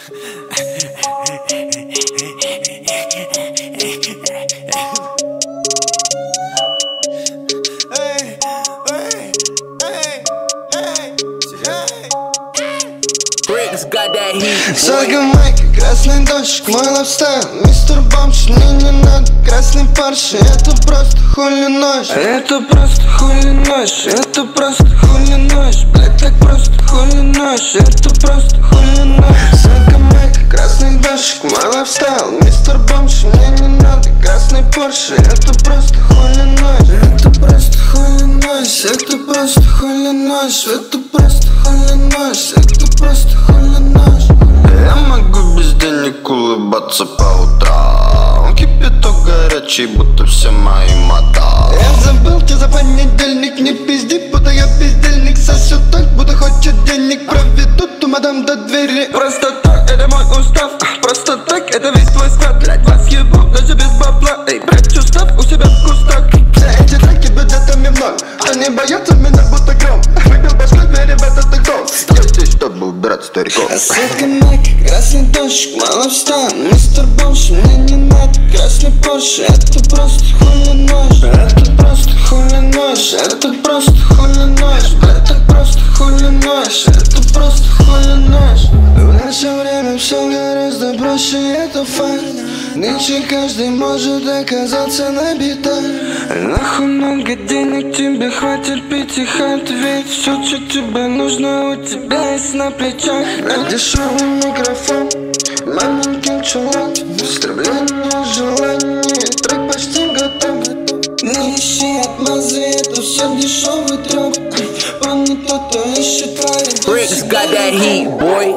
Сага майка, красный дождик, мой лайфстайл. Мистер Бомж, мне не надо красный Порше. Это просто хули ночь. Это просто хули ночь. Это просто хули ночь. Блять, так просто хули ночь. Это просто хули ночь. Сага майка, красный дождик, мой лайфстайл. Мистер Бомж, мне не надо красный Порше. Это просто хули ночь. Это просто хули ночь. Это просто хули ночь. Это просто хули ночь. Это просто хули ночь. Я могу без денег улыбаться по утрам. Кипяток горячий, будто все мои мода. Я забыл тебя за понедельник. Не пизди, будто я бездельник. Сосет так, будто хочет денег. Проведут ту мадам до двери. Просто так, это мой устав. Просто так, это весь твой склад. Блять, вас ебу, даже без бабла. Эй, прячу став у себя в кустах. Все эти треки бюджетами в ноль. Они боятся меня, будто гром. Выбил башкой, двери в этот дом. Я здесь, чтобы убирать стариков. Сага майка, красный дождик, мой лайфстайл. Мистер Бомж, мне не надо красный Порше. Это просто хули ночь. Это просто хули ночь. Это просто хули ночь. Это просто хули ночь. Это просто хули ночь. В наше время все гораздо проще, это факт. Нынче каждый может оказаться на битах. Нахуй много денег, тебе хватит 5 хат. Ведь все, что тебе нужно, у тебя есть на плечах. Дешевый микрофон, маленький чулок, истребление желаний, трек почти готов. Не ищи отмазы, это все дешевый треп. Он не тот, кто ищет твои Bricks got that heat, boy.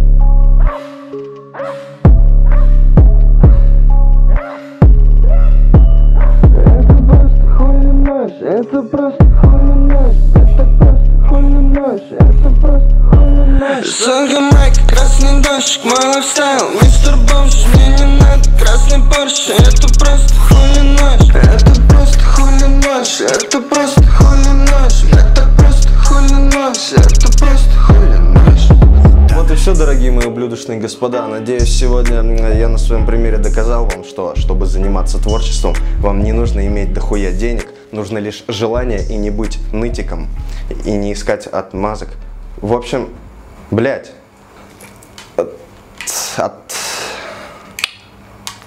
Это просто хули ночь. Это просто хули ночь. Это просто хули ночь. Сага майка, красный дождик, мой лайфстайл. Мистер Бомж, мне не надо красный Порше. Это просто хули ночь. Это просто хули ночь. Это просто хули ночь. Это просто хули ночь. Это просто хули ночь. Вот и все, дорогие мои ублюдочные господа. Надеюсь, сегодня я на своем примере доказал вам, что, чтобы заниматься творчеством, вам не нужно иметь дохуя денег. Нужно лишь желание и не быть нытиком, и не искать отмазок. В общем, блять, от